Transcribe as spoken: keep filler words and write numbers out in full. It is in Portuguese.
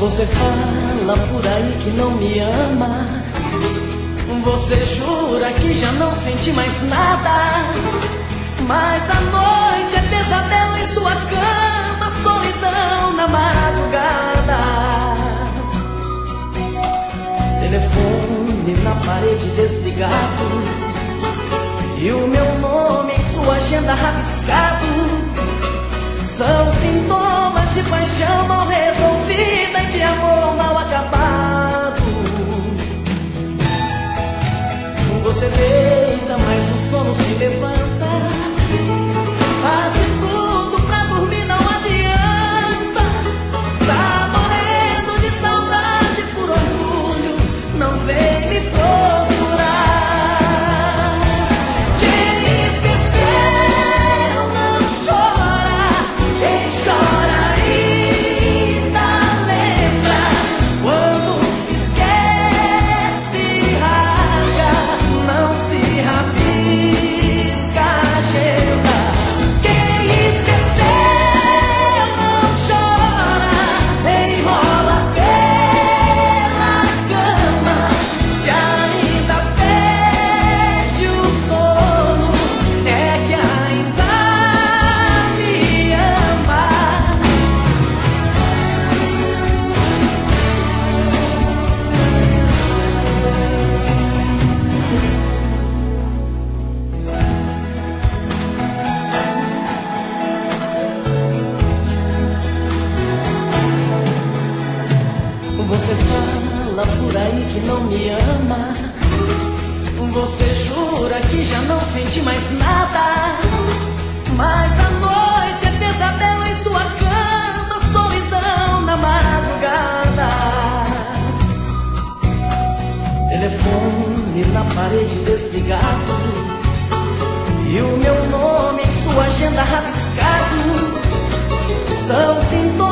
Você fala por aí que não me ama. Você jura que já não sente mais nada. Mas a noite é pesadelo em sua cama, solidão na madrugada. Telefone na parede desligado e o meu nome em sua agenda rabiscado. São sintomas de paixão mal resolvida e de amor mal acabado. Você deita, mas o sono se levanta. Faz de tudo pra dormir, não adianta. Tá morrendo de saudade por orgulho, não vem me procurar. Quem esqueceu não chora, quem chora ainda lembra. Quando se esquece, rasga, não se rabisca a agenda. Quem esqueceu não chora, enrola pela cama. Se ainda perde o sono, é que ainda me ama. Você fala por aí que não me ama. Você jura que já não sente mais nada. Mas a noite é pesadelo em sua cama, solidão na madrugada. Telefone na parede desligado e o meu nome em sua agenda rabiscado. São sintomas